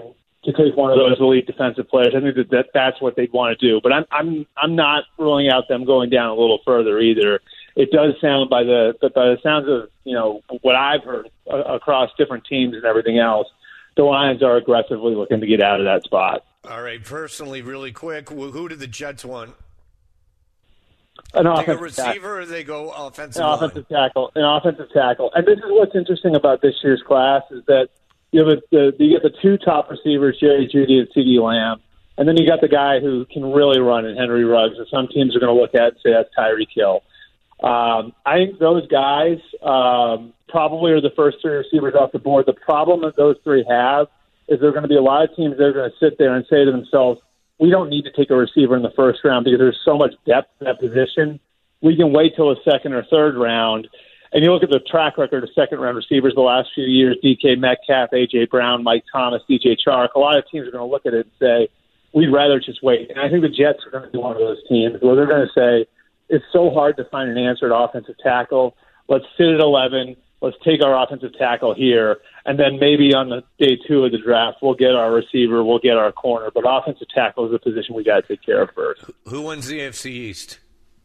to take one of those elite defensive players. I think that's what they'd want to do. But I'm not ruling out them going down a little further either. It does sound by the sounds of what I've heard across different teams and everything else, the Lions are aggressively looking to get out of that spot. All right, personally, really quick, who did the Jets want? An offensive receiver, tackle. Or they go offensive an line? offensive tackle. An offensive tackle. And this is what's interesting about this year's class is that you get the two top receivers, Jerry Jeudy and CeeDee Lamb, and then you got the guy who can really run in Henry Ruggs, and some teams are going to look at and say that's Tyreek Hill. I think those guys probably are the first three receivers off the board. The problem that those three have is there are going to be a lot of teams that are going to sit there and say to themselves, we don't need to take a receiver in the first round because there's so much depth in that position. We can wait till the second or third round. And you look at the track record of second-round receivers the last few years, DK Metcalf, A.J. Brown, Mike Thomas, DJ Chark. A lot of teams are going to look at it and say, we'd rather just wait. And I think the Jets are going to be one of those teams where they're going to say, it's so hard to find an answer at offensive tackle. Let's sit at 11. Let's take our offensive tackle here. And then maybe on the day 2 of the draft, we'll get our receiver, we'll get our corner. But offensive tackle is a position we got to take care of first. Who wins the AFC East?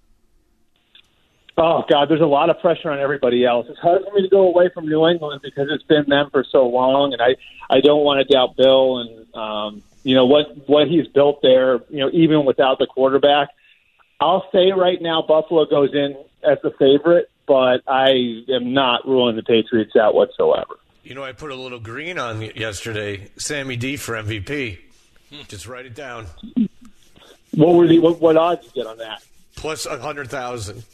Oh, God, there's a lot of pressure on everybody else. It's hard for me to go away from New England because it's been them for so long, and I don't want to doubt Bill and, what he's built there, even without the quarterback. I'll say right now Buffalo goes in as the favorite, but I am not ruling the Patriots out whatsoever. I put a little green on yesterday. Sammy D for MVP. Just write it down. What odds did you get on that? Plus 100,000.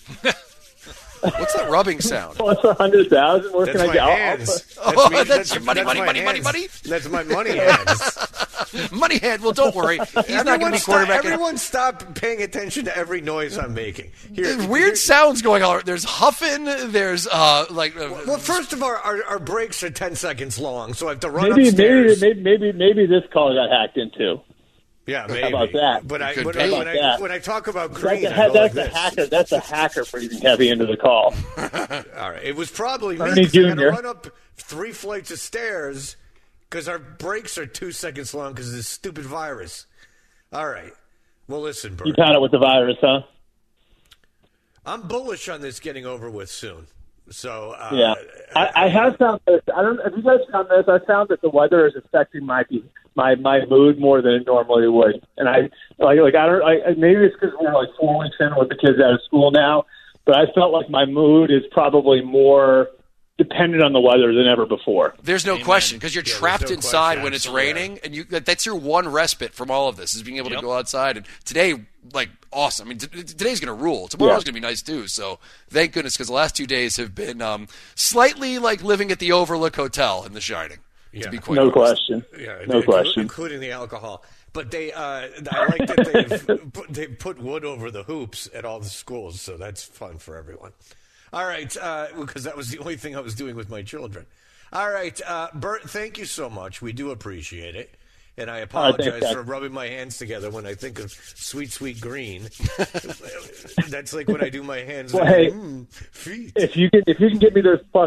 What's that rubbing sound? Plus 100,000. Where That's can I my go? hands. That's your money. That's my money hands. Money hand. Well, don't worry. He's not going to be quarterback. Everyone stop paying attention to every noise I'm making. There's weird sounds going on. There's huffing. There's Well, first of all, our breaks are 10 seconds long, so I have to run maybe, upstairs. Maybe this call got hacked into. Yeah, maybe. How about that? But when I talk about green, that's a hacker breathing heavy into the call. All right, it was probably me. Ernie I had to Jr. run up 3 flights of stairs because our breaks are 2 seconds long because of this stupid virus. All right. Well, listen, Bert. You caught it with the virus, huh? I'm bullish on this getting over with soon. So yeah, I have found this. I don't. Have you guys found this? I found that the weather is affecting my mood more than it normally would, and I don't. Maybe it's because we're like 4 weeks in with the kids out of school now, but I felt like my mood is probably more dependent on the weather than ever before. There's no question because you're trapped inside when it's raining, and that's your one respite from all of this is being able to go outside. And today, awesome. I mean, today's going to rule. Tomorrow's going to be nice too. So thank goodness because the last 2 days have been slightly like living at the Overlook Hotel in The Shining. Yeah. To be quite no honest. Question. Yeah, no question. Including the alcohol. But I like that they've put wood over the hoops at all the schools, so that's fun for everyone. All right, because that was the only thing I was doing with my children. All right, Bert, thank you so much. We do appreciate it. And I apologize for rubbing my hands together when I think of sweet, sweet green. That's like when I do my hands. Well, feet. If you can get me those plus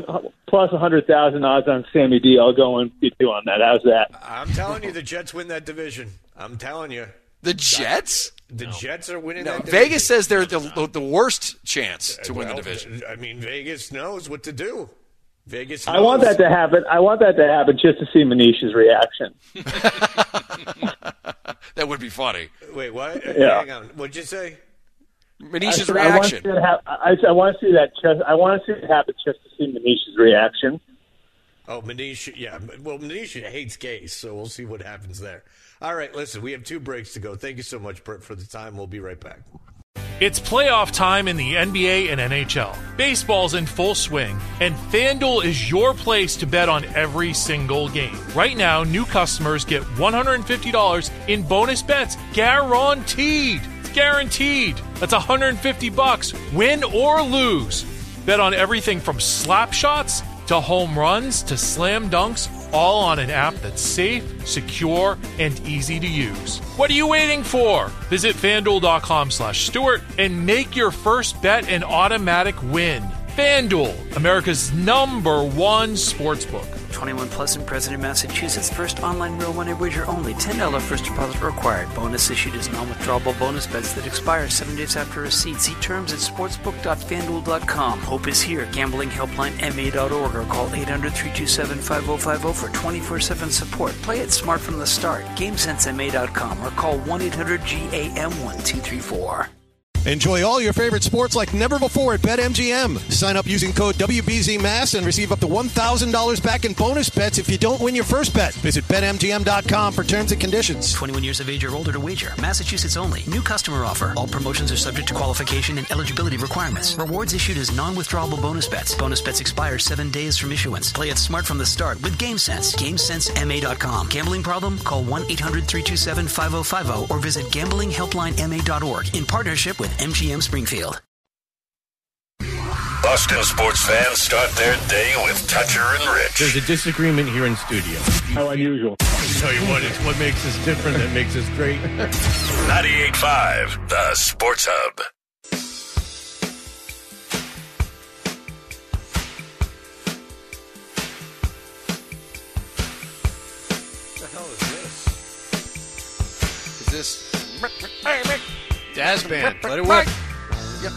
100,000 odds on Sammy D, I'll go and beat you on that. How's that? I'm telling you, the Jets win that division. I'm telling you. The Jets? The Jets are winning that division. Vegas says they're the worst chance to win the division. I mean, Vegas knows what to do. Vegas knows. I want that to happen. I want that to happen just to see Manish's reaction. That would be funny. Wait, what? Yeah. Hang on. What'd you say? Manish's reaction. I want to see that. I want to see it happen just to see Manish's reaction. Oh, Manish, yeah. Well, Manish hates gays, so we'll see what happens there. All right, listen, we have 2 breaks to go. Thank you so much, Bert, for the time. We'll be right back. It's playoff time in the NBA and NHL. Baseball's in full swing, and FanDuel is your place to bet on every single game. Right now, new customers get $150 in bonus bets guaranteed. It's guaranteed. That's $150, win or lose. Bet on everything from slap shots to home runs to slam dunks, all on an app that's safe, secure, and easy to use. What are you waiting for? Visit FanDuel.com/Stewart and make your first bet an automatic win. FanDuel, America's #1 sportsbook. 21 plus in President, Massachusetts. First online real money wager only. $10 first deposit required. Bonus issued as non-withdrawable bonus bets that expire 7 days after receipt. See terms at sportsbook.fanduel.com. Hope is here. Gambling helpline ma.org or call 800-327-5050 for 24/7 support. Play it smart from the start. GameSenseMA.com or call 1-800-GAM-1234. Enjoy all your favorite sports like never before at BetMGM. Sign up using code WBZMass and receive up to $1,000 back in bonus bets if you don't win your first bet. Visit BetMGM.com for terms and conditions. 21 years of age or older to wager. Massachusetts only. New customer offer. All promotions are subject to qualification and eligibility requirements. Rewards issued as non-withdrawable bonus bets. Bonus bets expire 7 days from issuance. Play it smart from the start with GameSense. GameSenseMA.com. Gambling problem? Call 1-800-327-5050 or visit gamblinghelplinema.org in partnership with MGM Springfield. Boston sports fans start their day with Toucher and Rich. There's a disagreement here in studio. How unusual. I'll tell you what, it's what makes us different that makes us great. 98.5, the Sports Hub. What the hell is this? Daz Band. Let it work. Yep.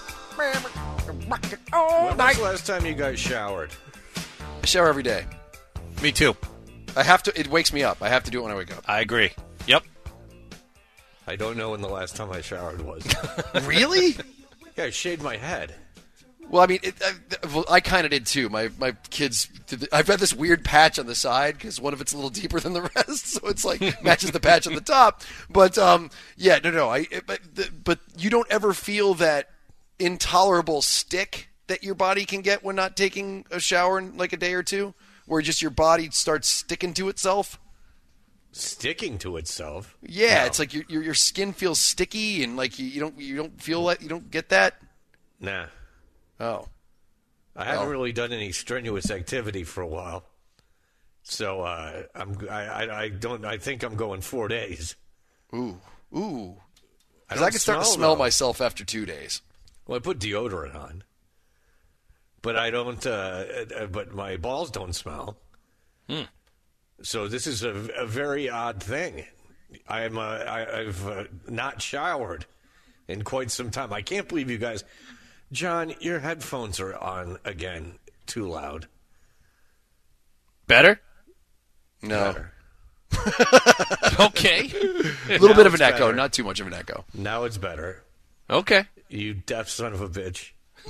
When was the last time you guys showered? I shower every day. Me too. I have to. It wakes me up. I have to do it when I wake up. I agree. Yep. I don't know when the last time I showered was. Really? Yeah, I shaved my head. Well, I mean, I kind of did too. My kids did. I've got this weird patch on the side because one of it's a little deeper than the rest, so it's like matches the patch on the top. But yeah, no. But you don't ever feel that intolerable stick that your body can get when not taking a shower in like a day or two, where just your body starts sticking to itself. Sticking to itself? Yeah, No. it's like your skin feels sticky and like you don't feel like you don't get that. Nah. Oh. I haven't really done any strenuous activity for a while, so I think I'm going 4 days. Ooh. Because I don't can start to smell, smell though. myself after 2 days. Well, I put deodorant on, but I don't. But my balls don't smell. So this is a very odd thing. I've not showered in quite some time. I can't believe you guys. John, your headphones are on again. Too loud. Better? No. Better. Okay. A little bit of an it's echo, better. not too much of an echo. Now it's better. Okay. You deaf son of a bitch.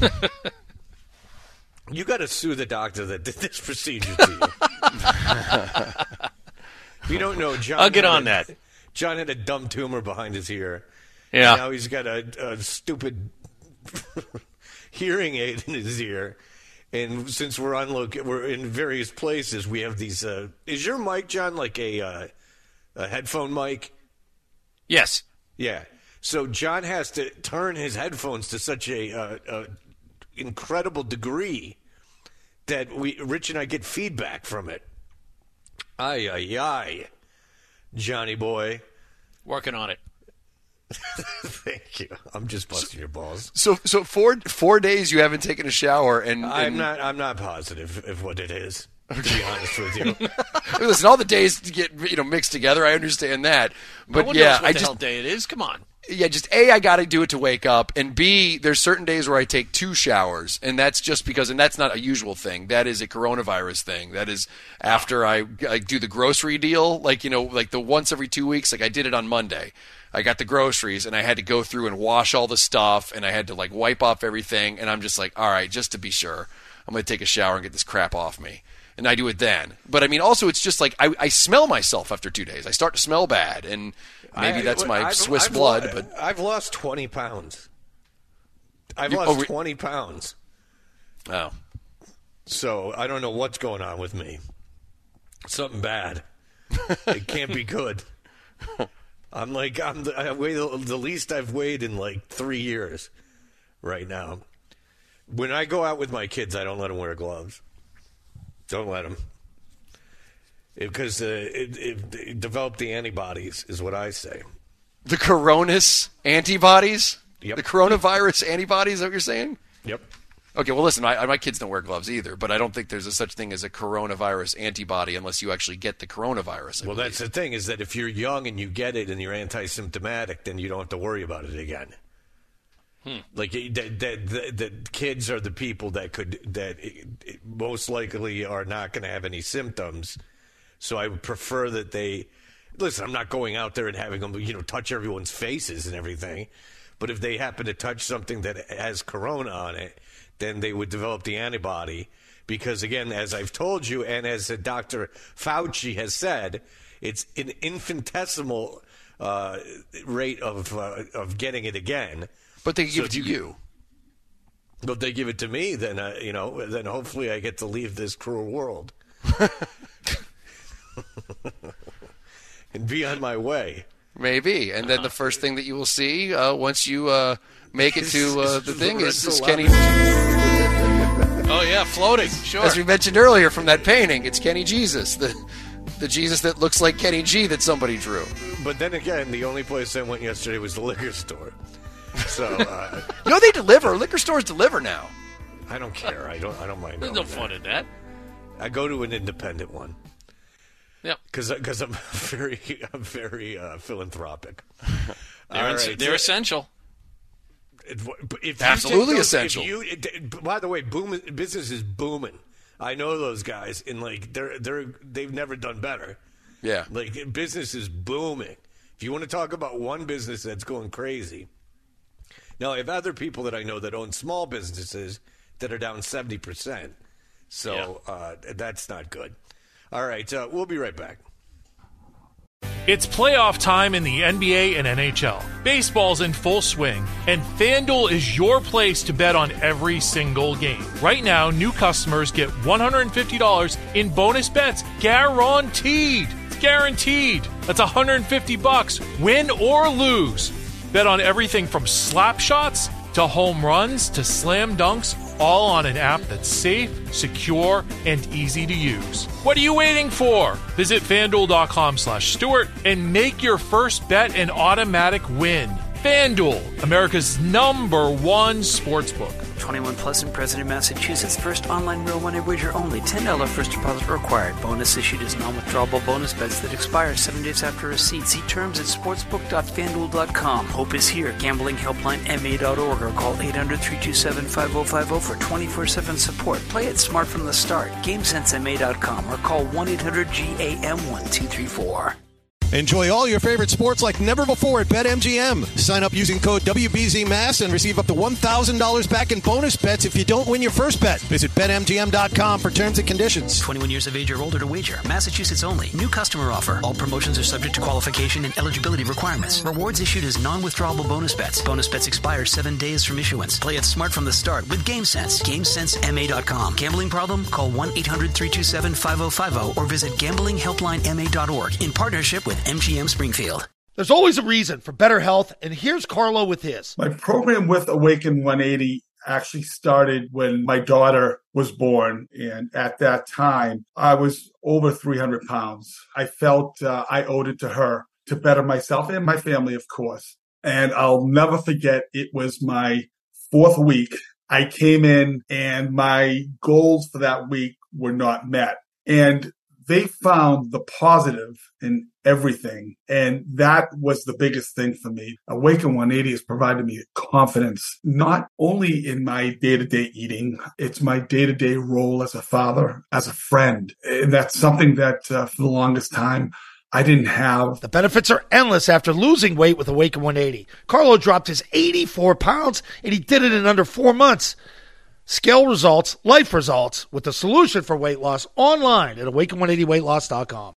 You got to sue the doctor that did this procedure to you. If you don't know, John. I'll get on that. John had a dumb tumor behind his ear. Yeah. And now he's got a stupid hearing aid in his ear. And since we're in various places, we have these. Is your mic, John, like a headphone mic? Yes. Yeah. So John has to turn his headphones to such a incredible degree that Rich and I get feedback from it. Ay, Johnny boy. Working on it. Thank you. I'm just busting your balls. So 4 days you haven't taken a shower, and I'm not positive of what it is. To be honest with you. Listen, all the days get mixed together. I understand that, but No one yeah, knows what the hell day it is. Come on. Yeah, just A, I got to do it to wake up, and B, there's certain days where I take 2 showers, and that's just because, and that's not a usual thing. That is a coronavirus thing. That is after I do the grocery deal, like the once every 2 weeks. Like I did it on Monday. I got the groceries, and I had to go through and wash all the stuff, and I had to like wipe off everything, and I'm just like, all right, just to be sure, I'm going to take a shower and get this crap off me. And I do it then. But I mean, also, it's just like I smell myself after 2 days. I start to smell bad, and maybe that's my Swiss blood. But I've lost 20 pounds. I've lost 20 pounds. Oh. So I don't know what's going on with me. Something bad. It can't be good. I weigh the least I've weighed in like 3 years right now. When I go out with my kids, I don't let them wear gloves. Don't let them. Because it developed the antibodies, is what I say. The coronas antibodies? Yep. The coronavirus antibodies, is that what you're saying? Yep. Okay, well, listen, my kids don't wear gloves either, but I don't think there's a such thing as a coronavirus antibody unless you actually get the coronavirus. Well, that's the thing, is that if you're young and you get it and you're asymptomatic, then you don't have to worry about it again. Like the kids are the people that most likely are not going to have any symptoms. So I would prefer that they listen. I'm not going out there and having them, touch everyone's faces and everything. But if they happen to touch something that has corona on it, then they would develop the antibody. Because again, as I've told you, and as Dr. Fauci has said, it's an infinitesimal rate of getting it again. But they give it to you. But they give it to me, then then hopefully I get to leave this cruel world and be on my way. Maybe, and then the first thing that you will see once you make it to the thing is Kenny. Oh yeah, floating. Sure. As we mentioned earlier from that painting, it's Kenny Jesus, the Jesus that looks like Kenny G that somebody drew. But then again, the only place I went yesterday was the liquor store. So they deliver. Liquor stores deliver now. I don't care. I don't mind. There's no fun in that. I go to an independent one. Yep. Because I'm very philanthropic. They're essential. Absolutely essential. By the way, business is booming. I know those guys, and they've never done better. Yeah. Like, business is booming. If you want to talk about one business that's going crazy. Now, I have other people that I know that own small businesses that are down 70%. So that's not good. All right, we'll be right back. It's playoff time in the NBA and NHL. Baseball's in full swing, and FanDuel is your place to bet on every single game. Right now, new customers get $150 in bonus bets guaranteed. It's guaranteed. That's $150, win or lose. Bet on everything from slap shots to home runs to slam dunks, all on an app that's safe, secure, and easy to use. What are you waiting for? Visit FanDuel.com/Stewart and make your first bet an automatic win. FanDuel, America's #1 sportsbook. 21 plus and present in Massachusetts. First online real money wager only. $10 first deposit required. Bonus issued as non-withdrawable bonus bets that expire 7 days after receipt. See terms at sportsbook.fanduel.com. Hope is here. Gambling helpline ma.org or call 800-327-5050 for 24/7 support. Play it smart from the start. GameSenseMA.com or call 1-800-GAM-1234. Enjoy all your favorite sports like never before at BetMGM. Sign up using code WBZMass and receive up to $1,000 back in bonus bets if you don't win your first bet. Visit BetMGM.com for terms and conditions. 21 years of age or older to wager. Massachusetts only. New customer offer. All promotions are subject to qualification and eligibility requirements. Rewards issued as non-withdrawable bonus bets. Bonus bets expire 7 days from issuance. Play it smart from the start with GameSense. GameSenseMA.com. Gambling problem? Call 1-800-327-5050 or visit gamblinghelplinema.org in partnership with MGM Springfield. There's always a reason for better health, and here's Carlo with his. My program with Awaken 180 actually started when my daughter was born, and at that time, I was over 300 pounds. I felt I owed it to her to better myself and my family, of course. And I'll never forget, it was my 4th week. I came in, and my goals for that week were not met. And they found the positive in everything. And that was the biggest thing for me. Awaken 180 has provided me confidence, not only in my day-to-day eating, it's my day-to-day role as a father, as a friend. And that's something that for the longest time, I didn't have. The benefits are endless after losing weight with Awaken 180. Carlo dropped his 84 pounds, and he did it in under 4 months. Scale results, life results, with the solution for weight loss online at awaken180weightloss.com.